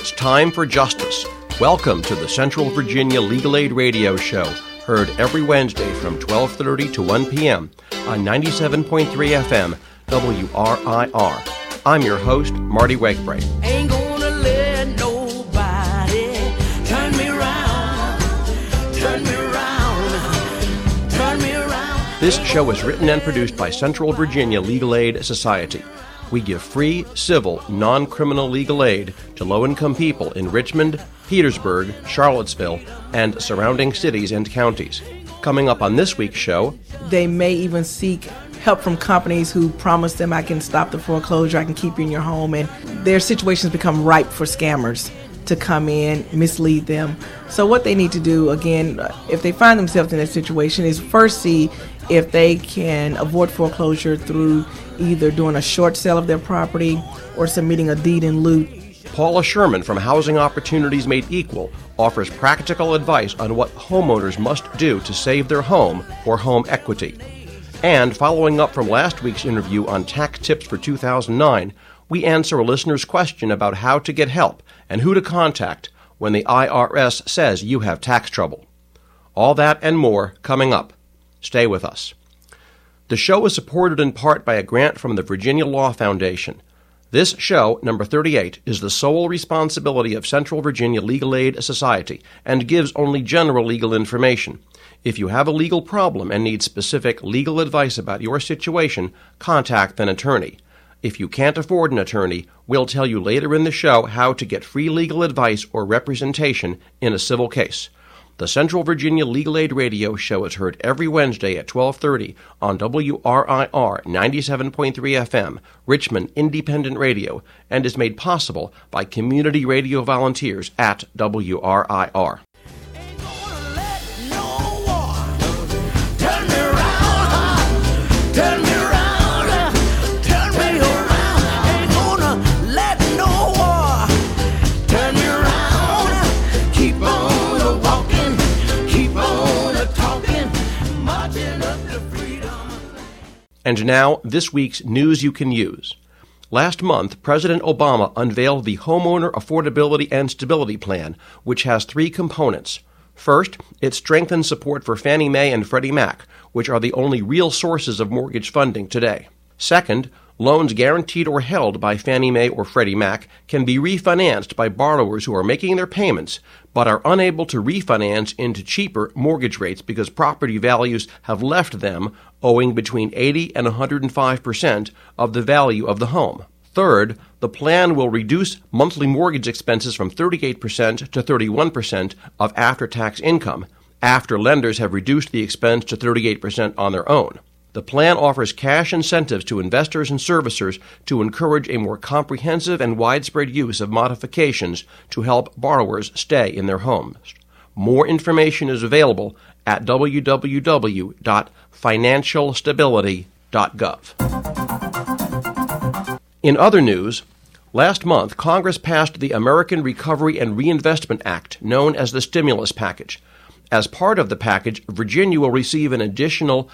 It's time for justice. Welcome to the Central Virginia Legal Aid Radio Show, heard every Wednesday from 12:30 to 1 p.m. on 97.3 FM, WRIR. I'm your host, Marty Wegbright. Ain't gonna let nobody turn me around, turn me around, turn me around. This show is written and produced by Central Virginia Legal Aid Society. We give free, civil, non-criminal legal aid to low-income people in Richmond, Petersburg, Charlottesville, and surrounding cities and counties. Coming up on this week's show, they may even seek help from companies who promise them, I can stop the foreclosure, I can keep you in your home, and their situations become ripe for scammers to come in, mislead them. So what they need to do, again, if they find themselves in that situation, is first see if they can avoid foreclosure through either doing a short sale of their property or submitting a deed in lieu. Paula Sherman from Housing Opportunities Made Equal offers practical advice on what homeowners must do to save their home or home equity. And following up from last week's interview on tax tips for 2009, we answer a listener's question about how to get help and who to contact when the IRS says you have tax trouble. All that and more coming up. Stay with us. The show is supported in part by a grant from the Virginia Law Foundation. This show, number 38, is the sole responsibility of Central Virginia Legal Aid Society and gives only general legal information. If you have a legal problem and need specific legal advice about your situation, contact an attorney. If you can't afford an attorney, we'll tell you later in the show how to get free legal advice or representation in a civil case. The Central Virginia Legal Aid Radio Show is heard every Wednesday at 12:30 on WRIR 97.3 FM, Richmond Independent Radio, and is made possible by community radio volunteers at WRIR. And now, this week's news you can use. Last month, President Obama unveiled the Homeowner Affordability and Stability Plan, which has three components. First, it strengthens support for Fannie Mae and Freddie Mac, which are the only real sources of mortgage funding today. Second, loans guaranteed or held by Fannie Mae or Freddie Mac can be refinanced by borrowers who are making their payments but are unable to refinance into cheaper mortgage rates because property values have left them owing between 80 and 105% of the value of the home. Third, the plan will reduce monthly mortgage expenses from 38% to 31% of after-tax income after lenders have reduced the expense to 38% on their own. The plan offers cash incentives to investors and servicers to encourage a more comprehensive and widespread use of modifications to help borrowers stay in their homes. More information is available at www.financialstability.gov. In other news, last month Congress passed the American Recovery and Reinvestment Act, known as the Stimulus Package. As part of the package, Virginia will receive an additional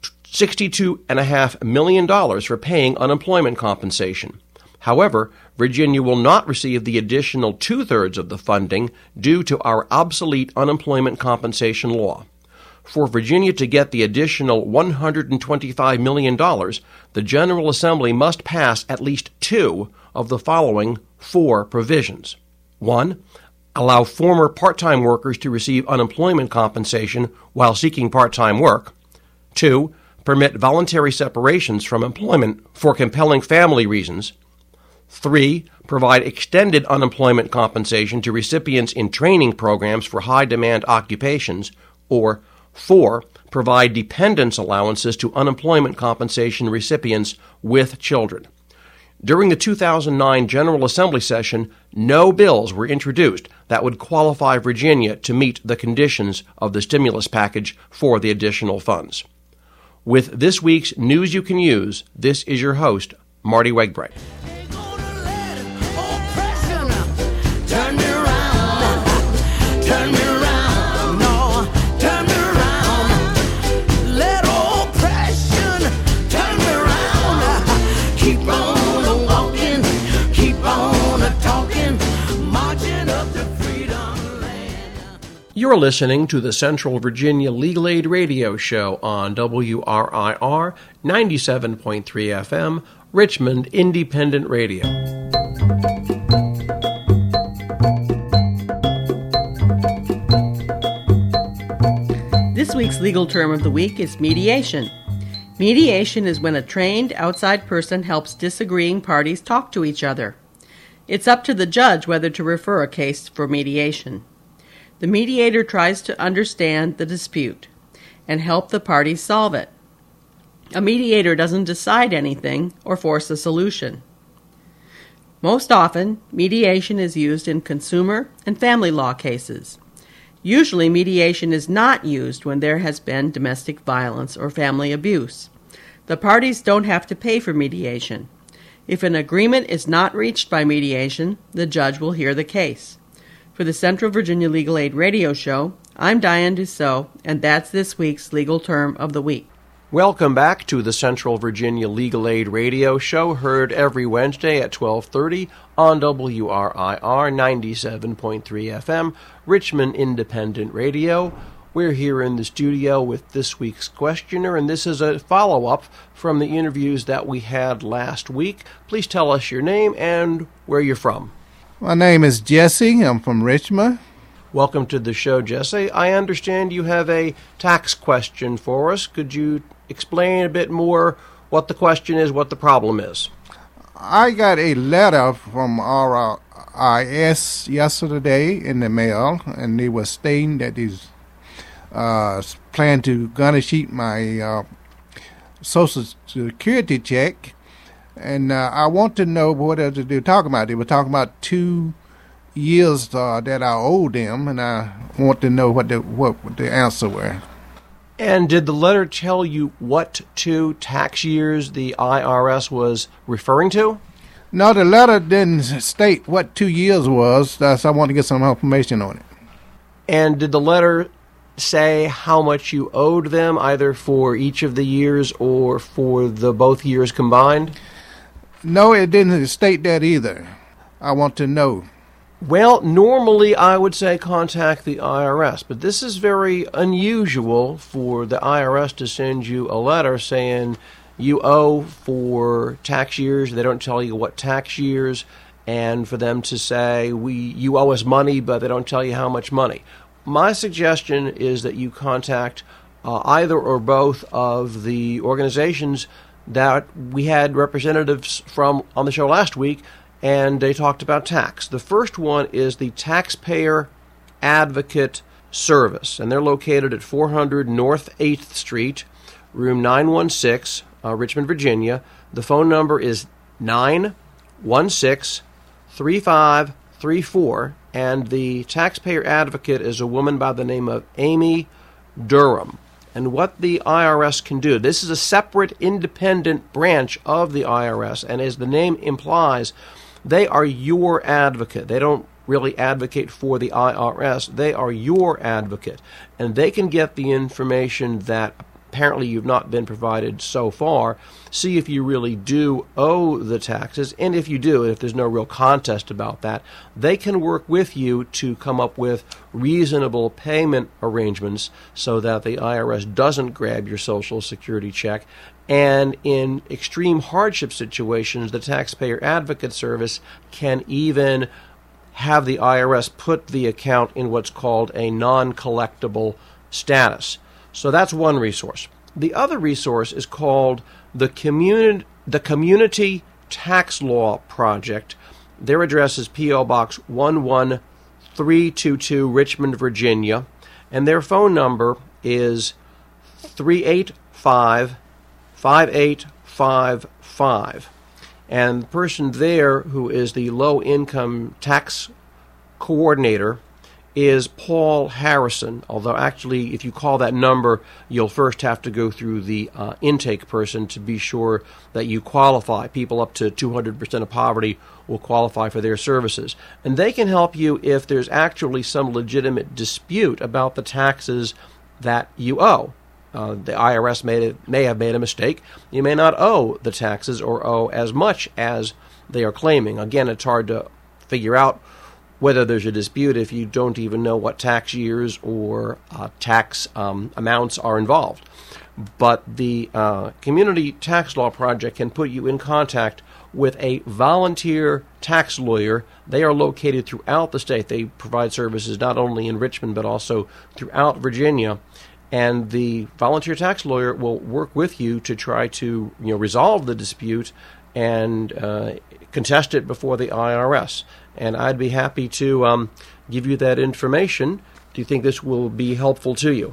$62.5 million for paying unemployment compensation. However, Virginia will not receive the additional two-thirds of the funding due to our obsolete unemployment compensation law. For Virginia to get the additional $125 million, the General Assembly must pass at least two of the following four provisions. 1. Allow former part-time workers to receive unemployment compensation while seeking part-time work. 2. Permit voluntary separations from employment for compelling family reasons. 3. Provide extended unemployment compensation to recipients in training programs for high-demand occupations. Or 4. Provide dependence allowances to unemployment compensation recipients with children. During the 2009 General Assembly session, no bills were introduced that would qualify Virginia to meet the conditions of the stimulus package for the additional funds. With this week's News You Can Use, this is your host, Marty Wegbright. Keep on walking, keep on talking, marching. You're listening to the Central Virginia Legal Aid Radio Show on WRIR 97.3 FM, Richmond Independent Radio. This week's legal term of the week is mediation. Mediation is when a trained outside person helps disagreeing parties talk to each other. It's up to the judge whether to refer a case for mediation. The mediator tries to understand the dispute and help the parties solve it. A mediator doesn't decide anything or force a solution. Most often, mediation is used in consumer and family law cases. Usually, mediation is not used when there has been domestic violence or family abuse. The parties don't have to pay for mediation. If an agreement is not reached by mediation, the judge will hear the case. For the Central Virginia Legal Aid Radio Show, I'm Diane Dussault, and that's this week's legal term of the week. Welcome back to the Central Virginia Legal Aid Radio Show, heard every Wednesday at 12:30 on WRIR 97.3 FM, Richmond Independent Radio. We're here in the studio with this week's questioner, and this is a follow-up from the interviews that we had last week. Please tell us your name and where you're from. My name is Jesse. I'm from Richmond. Welcome to the show, Jesse. I understand you have a tax question for us. Could you explain a bit more what the question is, what the problem is? I got a letter from RIS yesterday in the mail, and they were stating that he's plan to gonna sheet my Social Security check, and I want to know what they were talking about. They were talking about 2 years that I owed them, and I want to know what the answer were. And did the letter tell you what 2 tax years the IRS was referring to? No, the letter didn't state what 2 years was. That's I want to get some information on it. And did the letter say how much you owed them, either for each of the years or for the both years combined? No, it didn't state that either. I want to know. Well, normally I would say contact the IRS, but this is very unusual for the IRS to send you a letter saying you owe for tax years. They don't tell you what tax years, and for them to say you owe us money, but they don't tell you how much money. My suggestion is that you contact either or both of the organizations that we had representatives from on the show last week, and they talked about tax. The first one is the Taxpayer Advocate Service, and they're located at 400 North 8th Street, room 916, Richmond, Virginia. The phone number is 916-3534, and the Taxpayer Advocate is a woman by the name of Amy Durham. And what the IRS can do, this is a separate independent branch of the IRS, and as the name implies, they are your advocate. They don't really advocate for the IRS. They are your advocate, and they can get the information that apparently you've not been provided so far, see if you really do owe the taxes, and if you do, if there's no real contest about that, they can work with you to come up with reasonable payment arrangements so that the IRS doesn't grab your Social Security check. And in extreme hardship situations, the Taxpayer Advocate Service can even have the IRS put the account in what's called a non-collectible status. So that's one resource. The other resource is called the Community Tax Law Project. Their address is P.O. Box 11322, Richmond, Virginia, and their phone number is 385-5855. And the person there, who is the low-income tax coordinator, is Paul Harrison, although actually if you call that number, you'll first have to go through the intake person to be sure that you qualify. People up to 200% of poverty will qualify for their services. And they can help you if there's actually some legitimate dispute about the taxes that you owe. The IRS may have made a mistake. You may not owe the taxes or owe as much as they are claiming. Again, it's hard to figure out whether there's a dispute if you don't even know what tax years or tax amounts are involved. But the Community Tax Law Project can put you in contact with a volunteer tax lawyer. They are located throughout the state. They provide services not only in Richmond but also throughout Virginia. And the volunteer tax lawyer will work with you to try to resolve the dispute and contest it before the IRS. And I'd be happy to give you that information. Do you think this will be helpful to you?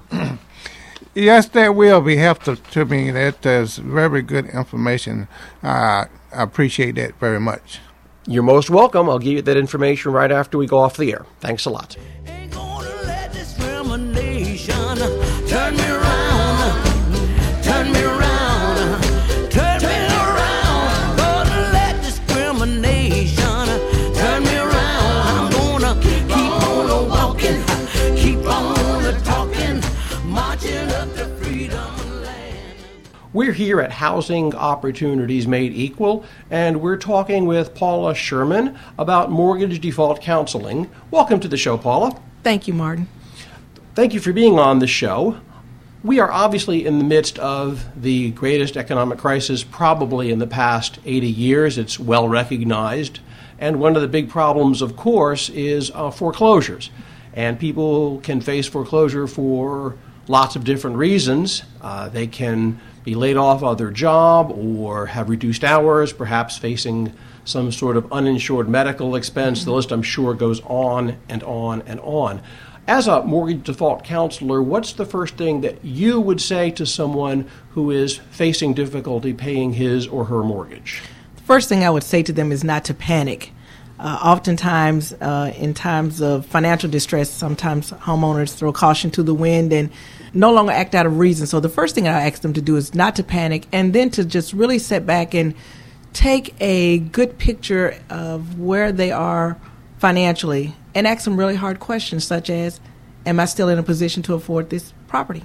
Yes, that will be helpful to me. That is very good information. I appreciate that very much. You're most welcome. I'll give you that information right after we go off the air. Thanks a lot. Ain't gonna let discrimination turn me around, turn me around, turn me around. Gonna let discrimination turn me around. I'm gonna keep on walking, keep on talking, marching up to freedom land. We're here at Housing Opportunities Made Equal, and we're talking with Paula Sherman about mortgage default counseling. Welcome to the show, Paula. Thank you, Martin. Thank you for being on the show. We are obviously in the midst of the greatest economic crisis probably in the past 80 years. It's well recognized. And one of the big problems, of course, is foreclosures. And people can face foreclosure for lots of different reasons. They can be laid off of their job or have reduced hours, perhaps facing some sort of uninsured medical expense. The list, I'm sure, goes on and on and on. As a mortgage default counselor, what's the first thing that you would say to someone who is facing difficulty paying his or her mortgage? The first thing I would say to them is not to panic. Oftentimes, in times of financial distress, sometimes homeowners throw caution to the wind and no longer act out of reason. So the first thing I ask them to do is not to panic, and then to just really sit back and take a good picture of where they are financially and ask some really hard questions such as, am I still in a position to afford this property?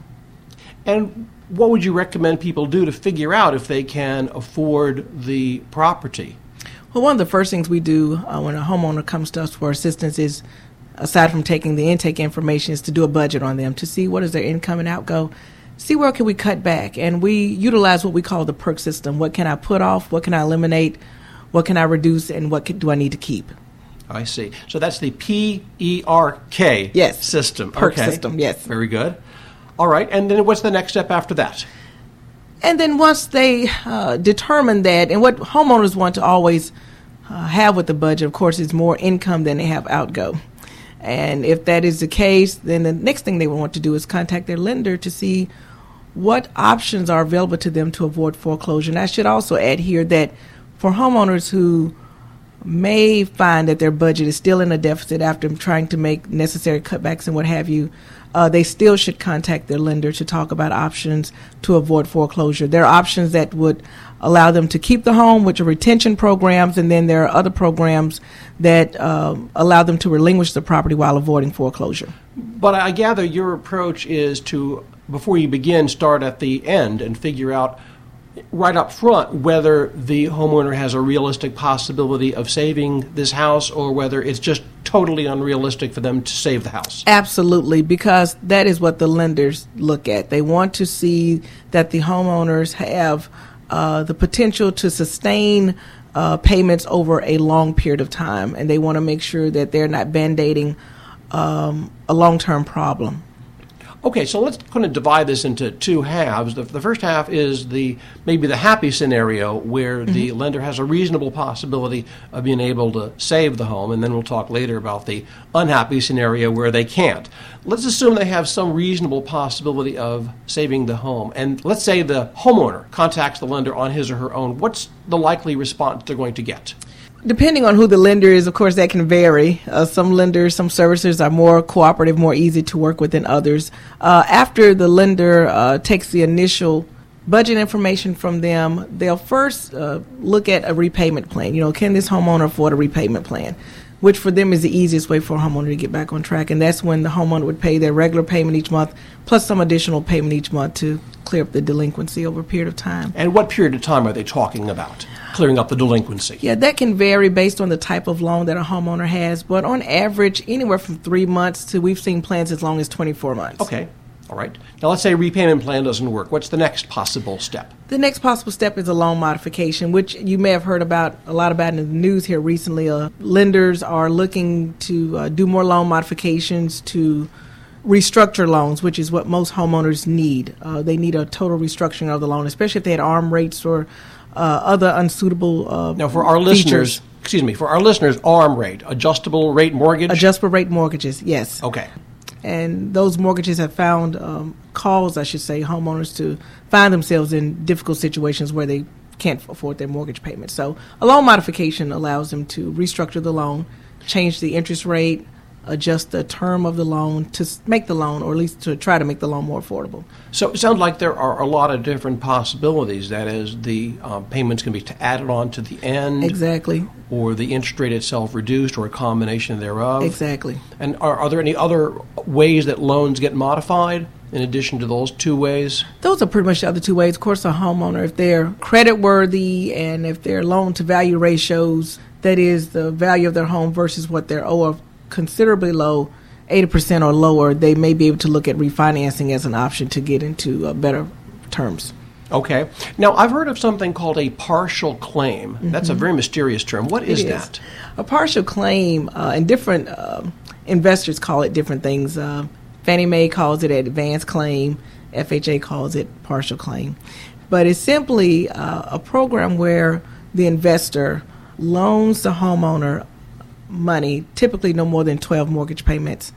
And what would you recommend people do to figure out if they can afford the property? Well, one of the first things we do when a homeowner comes to us for assistance is, aside from taking the intake information, is to do a budget on them to see what is their income and outgo, see where can we cut back. And we utilize what we call the PERK system. What can I put off? What can I eliminate? What can I reduce? And what do I need to keep? I see. So that's the PERK system. PERK system, yes. Very good. All right. And then what's the next step after that? And then once they determine that, and what homeowners want to always have with the budget, of course, is more income than they have outgo. And if that is the case, then the next thing they want to do is contact their lender to see what options are available to them to avoid foreclosure. And I should also add here that for homeowners who may find that their budget is still in a deficit after trying to make necessary cutbacks and what have you, they still should contact their lender to talk about options to avoid foreclosure. There are options that would allow them to keep the home, which are retention programs, and then there are other programs that allow them to relinquish the property while avoiding foreclosure. But I gather your approach is to, before you begin, start at the end and figure out right up front whether the homeowner has a realistic possibility of saving this house or whether it's just totally unrealistic for them to save the house. Absolutely, because that is what the lenders look at. They want to see that the homeowners have the potential to sustain payments over a long period of time, and they want to make sure that they're not band-aiding a long-term problem. Okay, so let's kind of divide this into two halves. The first half is maybe the happy scenario where the lender has a reasonable possibility of being able to save the home, and then we'll talk later about the unhappy scenario where they can't. Let's assume they have some reasonable possibility of saving the home, and let's say the homeowner contacts the lender on his or her own. What's the likely response they're going to get? Depending on who the lender is, of course, that can vary. Some lenders, some servicers are more cooperative, more easy to work with than others. After the lender takes the initial budget information from them, they'll first look at a repayment plan. Can this homeowner afford a repayment plan? which for them is the easiest way for a homeowner to get back on track. And that's when the homeowner would pay their regular payment each month, plus some additional payment each month to clear up the delinquency over a period of time. And what period of time are they talking about, clearing up the delinquency? Yeah, that can vary based on the type of loan that a homeowner has, but on average, anywhere from 3 months to we've seen plans as long as 24 months. Okay. All right. Now, let's say a repayment plan doesn't work. What's the next possible step? The next possible step is a loan modification, which you may have heard a lot about in the news here recently. Lenders are looking to do more loan modifications to restructure loans, which is what most homeowners need. They need a total restructuring of the loan, especially if they had arm rates or other unsuitable Now, for our features. listeners, ARM rate, adjustable rate mortgage? Adjustable rate mortgages, yes. Okay. And those mortgages have found homeowners to find themselves in difficult situations where they can't afford their mortgage payment. So a loan modification allows them to restructure the loan, change the interest rate, adjust the term of the loan to make the loan, or at least to try to make the loan more affordable. So it sounds like there are a lot of different possibilities. That is, the payments can be added on to the end. Exactly. Or the interest rate itself reduced, or a combination thereof. Exactly. And are there any other ways that loans get modified in addition to those two ways? Those are pretty much the other two ways. Of course, a homeowner, if they're credit worthy and if their loan to value ratios, that is the value of their home versus what they're owed, considerably low, 80% or lower, they may be able to look at refinancing as an option to get into better terms. Okay. Now, I've heard of something called a partial claim. Mm-hmm. That's a very mysterious term. What is that? A partial claim, and different investors call it different things. Fannie Mae calls it an advance claim. FHA calls it partial claim. But it's simply a program where the investor loans the homeowner money, typically no more than 12 mortgage payments,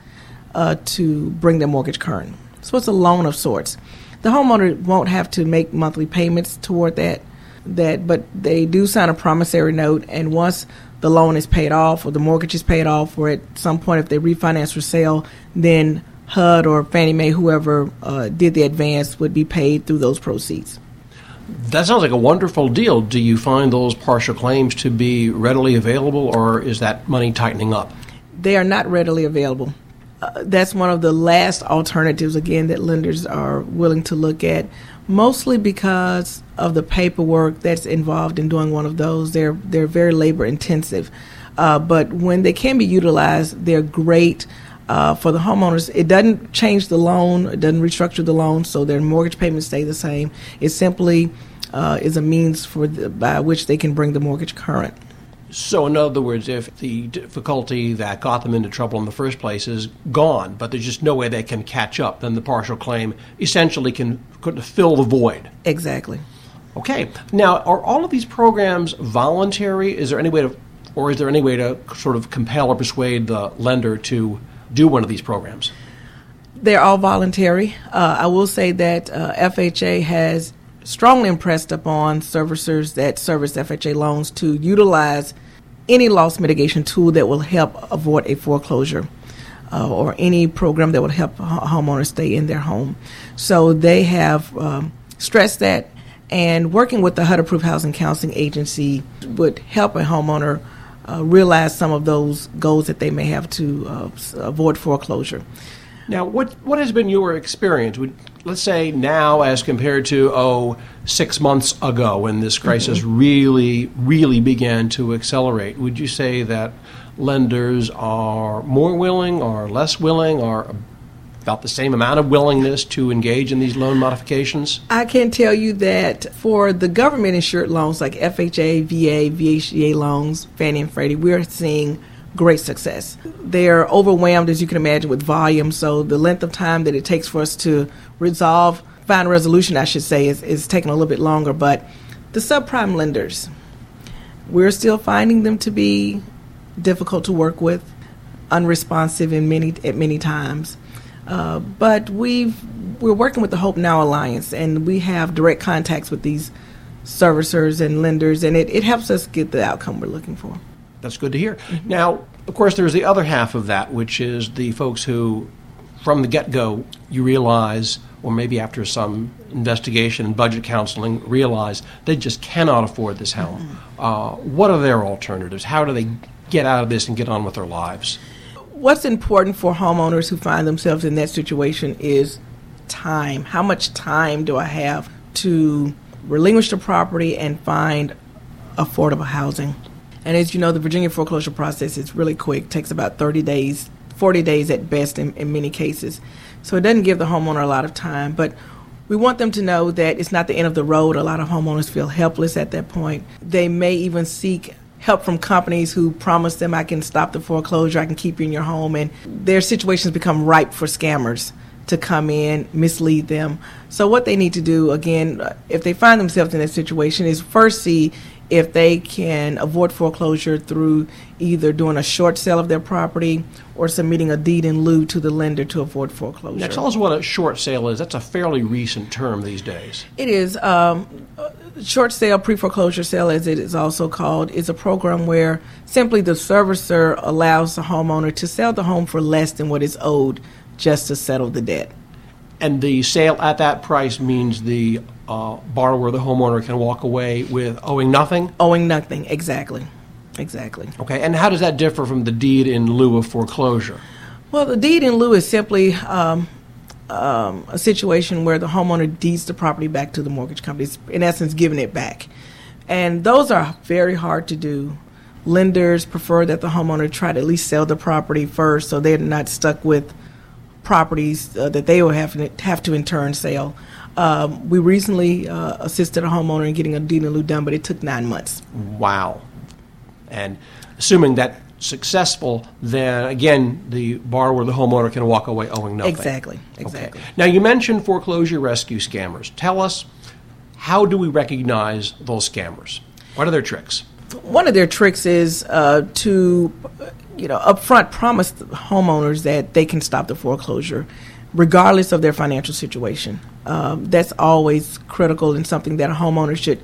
to bring their mortgage current. So it's a loan of sorts. The homeowner won't have to make monthly payments toward that, but they do sign a promissory note, and once the loan is paid off or the mortgage is paid off, or at some point if they refinance or sell, then HUD or Fannie Mae, whoever did the advance, would be paid through those proceeds. That sounds like a wonderful deal. Do you find those partial claims to be readily available, or is that money tightening up? They are not readily available. That's one of the last alternatives, again, that lenders are willing to look at, mostly because of the paperwork that's involved in doing one of those. They're very labor intensive. But when they can be utilized, they're great for the homeowners. It doesn't change the loan. It doesn't restructure the loan, so their mortgage payments stay the same. It simply is a means by which they can bring the mortgage current. So, in other words, if the difficulty that got them into trouble in the first place is gone, but there's just no way they can catch up, then the partial claim essentially can fill the void. Exactly. Okay. Now, are all of these programs voluntary? Is there any way to sort of compel or persuade the lender to do one of these programs? They're all voluntary. I will say that FHA has strongly impressed upon servicers that service FHA loans to utilize any loss mitigation tool that will help avoid a foreclosure or any program that would help homeowners stay in their home. So they have stressed that, and working with the HUD-approved housing counseling agency would help a homeowner realize some of those goals that they may have to avoid foreclosure. Now, what has been your experience? Let's say now as compared to, 6 months ago when this crisis really, really began to accelerate. Would you say that lenders are more willing or less willing or about the same amount of willingness to engage in these loan modifications? I can tell you that for the government-insured loans like FHA, VA, VHA loans, Fannie and Freddie, we're seeing great success. They're overwhelmed, as you can imagine, with volume, so the length of time that it takes for us to find a resolution, I should say, is taking a little bit longer. But the subprime lenders, we're still finding them to be difficult to work with, unresponsive at many times. But we're working with the Hope Now Alliance, and we have direct contacts with these servicers and lenders, and it helps us get the outcome we're looking for. That's good to hear. Now, of course, there's the other half of that, which is the folks who, from the get-go, you realize, or maybe after some investigation and budget counseling, realize they just cannot afford this home. What are their alternatives? How do they get out of this and get on with their lives? What's important for homeowners who find themselves in that situation is time. How much time do I have to relinquish the property and find affordable housing? And as you know, the Virginia foreclosure process is really quick. It takes about 30 days, 40 days at best in many cases. So it doesn't give the homeowner a lot of time. But we want them to know that it's not the end of the road. A lot of homeowners feel helpless at that point. They may even seek help from companies who promise them, I can stop the foreclosure, I can keep you in your home. And their situations become ripe for scammers to come in, mislead them. So what they need to do, again, if they find themselves in that situation, is first see if they can avoid foreclosure through either doing a short sale of their property or submitting a deed in lieu to the lender to avoid foreclosure. Now, tell us what a short sale is. That's a fairly recent term these days. It is. Short sale, pre-foreclosure sale, as it is also called, is a program where simply the servicer allows the homeowner to sell the home for less than what is owed just to settle the debt. And the sale at that price means the borrower, the homeowner, can walk away with owing nothing? Owing nothing, exactly. Exactly. Okay, and how does that differ from the deed in lieu of foreclosure? Well, the deed in lieu is simply a situation where the homeowner deeds the property back to the mortgage company. It's, in essence, giving it back. And those are very hard to do. Lenders prefer that the homeowner try to at least sell the property first so they're not stuck with properties that they will have to in turn sell. We recently assisted a homeowner in getting a deed in lieu done, but it took 9 months. Wow. And assuming that successful, then again, the borrower, the homeowner, can walk away owing nothing. Exactly. Okay. Now, you mentioned foreclosure rescue scammers. Tell us, how do we recognize those scammers? What are their tricks? One of their tricks is to upfront promise the homeowners that they can stop the foreclosure regardless of their financial situation. That's always critical and something that a homeowner should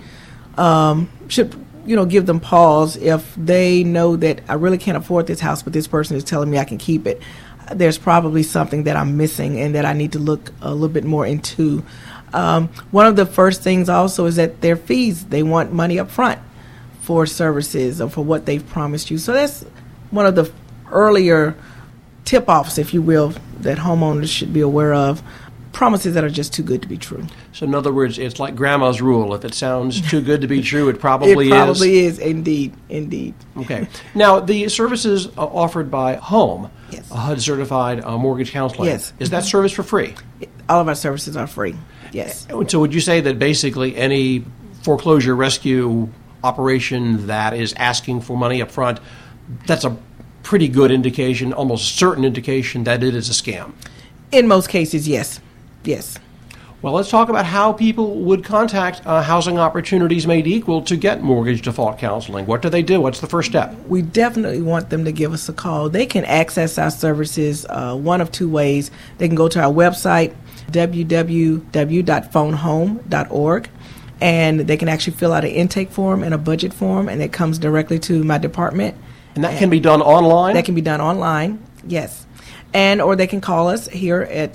give them pause if they know that I really can't afford this house, but this person is telling me I can keep it. There's probably something that I'm missing and that I need to look a little bit more into. One of the first things also is that their fees, they want money up front for services or for what they've promised you. So that's one of the earlier tip-offs, if you will, that homeowners should be aware of. Promises that are just too good to be true. So in other words, it's like grandma's rule. If it sounds too good to be true, it probably is. It probably is, indeed. Okay. Now, the services offered by Home, yes. HUD-certified mortgage counseling, yes. Is that service for free? All of our services are free, yes. So would you say that basically any foreclosure rescue operation that is asking for money up front, that's a pretty good indication, almost certain indication that it is a scam? In most cases, yes. Yes. Well, let's talk about how people would contact Housing Opportunities Made Equal to get mortgage default counseling. What do they do? What's the first step? We definitely want them to give us a call. They can access our services one of two ways. They can go to our website, www.phonehome.org, and they can actually fill out an intake form and a budget form, and it comes directly to my department. And that can be done online? That can be done online, yes. Or they can call us here at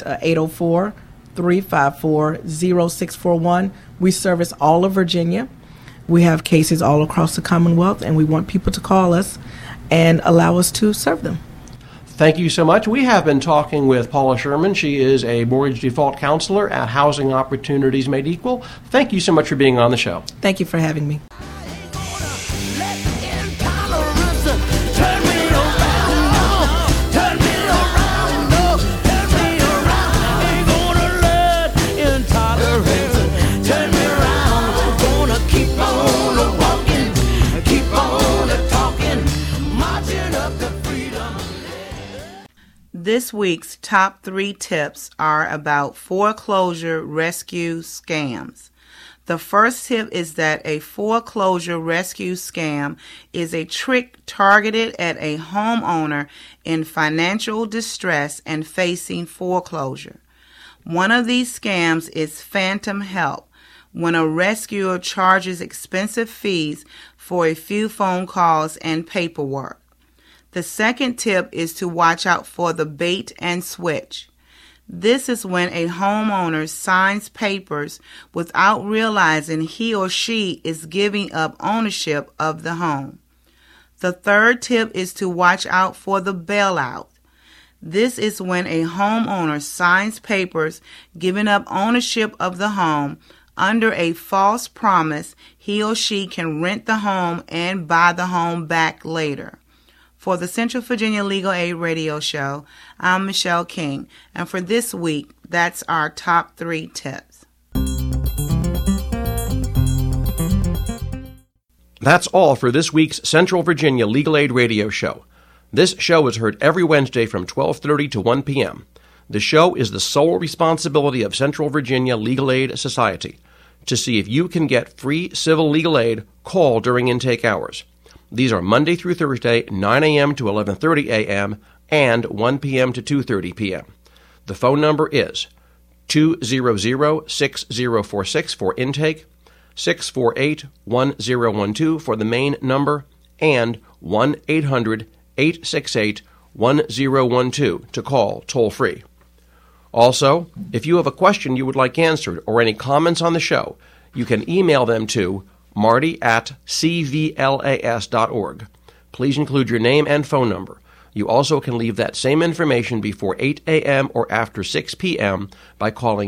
804-354-0641. We service all of Virginia. We have cases all across the Commonwealth, and we want people to call us and allow us to serve them. Thank you so much. We have been talking with Paula Sherman. She is a mortgage default counselor at Housing Opportunities Made Equal. Thank you so much for being on the show. Thank you for having me. This week's top 3 tips are about foreclosure rescue scams. The first tip is that a foreclosure rescue scam is a trick targeted at a homeowner in financial distress and facing foreclosure. One of these scams is phantom help, when a rescuer charges expensive fees for a few phone calls and paperwork. The second tip is to watch out for the bait and switch. This is when a homeowner signs papers without realizing he or she is giving up ownership of the home. The third tip is to watch out for the bailout. This is when a homeowner signs papers giving up ownership of the home under a false promise he or she can rent the home and buy the home back later. For the Central Virginia Legal Aid Radio Show, I'm Michelle King, and for this week, that's our top 3 tips. That's all for this week's Central Virginia Legal Aid Radio Show. This show is heard every Wednesday from 12:30 to 1 p.m. The show is the sole responsibility of Central Virginia Legal Aid Society. To see if you can get free civil legal aid, call during intake hours. These are Monday through Thursday, 9 a.m. to 11:30 a.m. and 1 p.m. to 2:30 p.m. The phone number is 200-6046 for intake, 648-1012 for the main number, and 1-800-868-1012 to call toll-free. Also, if you have a question you would like answered or any comments on the show, you can email them to marty@cvlas.org. Please include your name and phone number. You also can leave that same information before 8 a.m. or after 6 p.m. by calling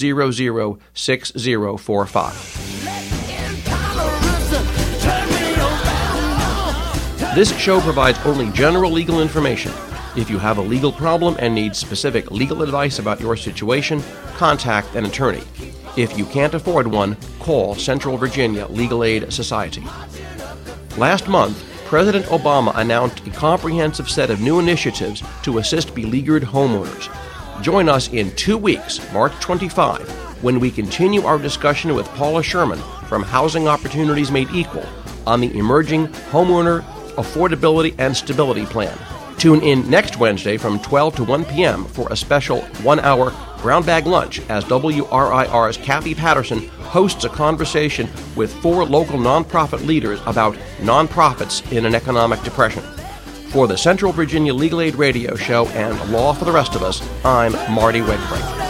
200-6045. This show provides only general legal information. If you have a legal problem and need specific legal advice about your situation, contact an attorney. If you can't afford one, call Central Virginia Legal Aid Society. Last month, President Obama announced a comprehensive set of new initiatives to assist beleaguered homeowners. Join us in 2 weeks, March 25, when we continue our discussion with Paula Sherman from Housing Opportunities Made Equal on the emerging Homeowner Affordability and Stability Plan. Tune in next Wednesday from 12 to 1 p.m. for a special 1-hour brown bag lunch as WRIR's Kathy Patterson hosts a conversation with 4 local nonprofit leaders about nonprofits in an economic depression. For the Central Virginia Legal Aid Radio Show and Law for the Rest of Us, I'm Marty Wegbrink.